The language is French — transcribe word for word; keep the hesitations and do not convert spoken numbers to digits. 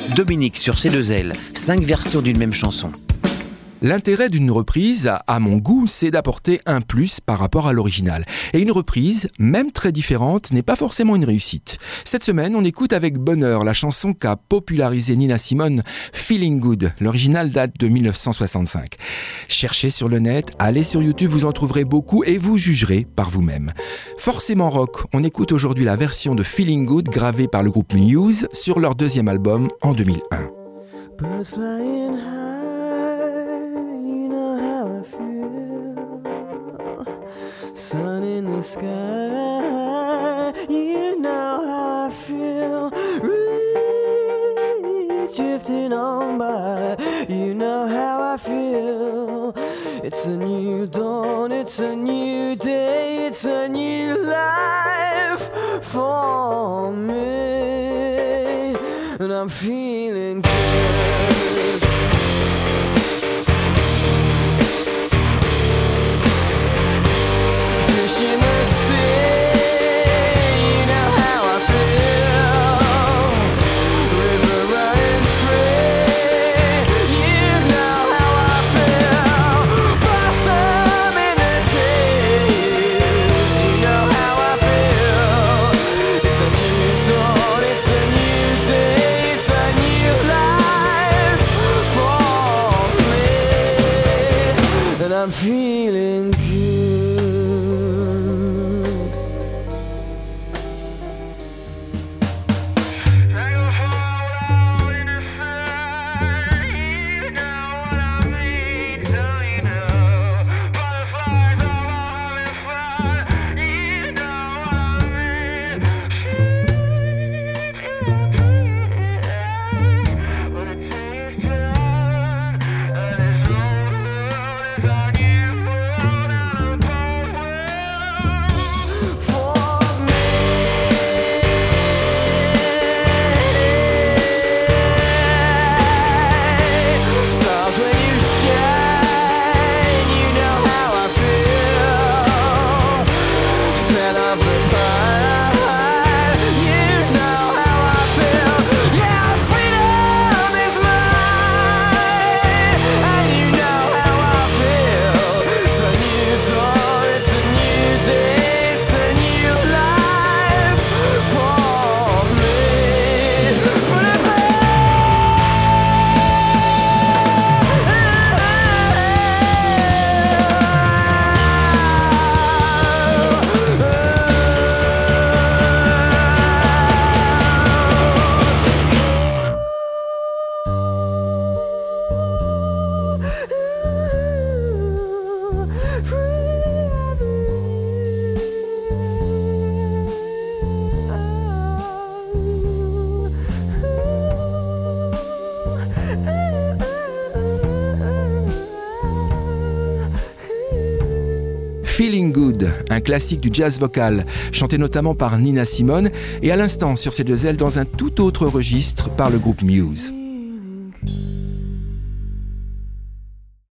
Dominique sur C deux L, cinq versions d'une même chanson. L'intérêt d'une reprise, à mon goût, c'est d'apporter un plus par rapport à l'original. Et une reprise, même très différente, n'est pas forcément une réussite. Cette semaine, on écoute avec bonheur la chanson qu'a popularisée Nina Simone, Feeling Good. L'original date de dix-neuf cent soixante-cinq. Cherchez sur le net, allez sur YouTube, vous en trouverez beaucoup et vous jugerez par vous-même. Forcément rock, on écoute aujourd'hui la version de Feeling Good gravée par le groupe Muse sur leur deuxième album en deux mille un. Birds flying high, you know how I feel. Sun in the sky, you know how I feel. Reeds drifting on by, you know how I feel. It's a new dawn, it's a new day, it's a new life for me. And I'm feeling good. Fish in the sea, you know how I feel. River running free, you know how I feel. Blossom in the trees, you know how I feel. It's a new dawn, it's a new day, it's a new life for me. And I'm feeling good. Feeling Good, un classique du jazz vocal, chanté notamment par Nina Simone et à l'instant sur C deux L dans un tout autre registre par le groupe Muse.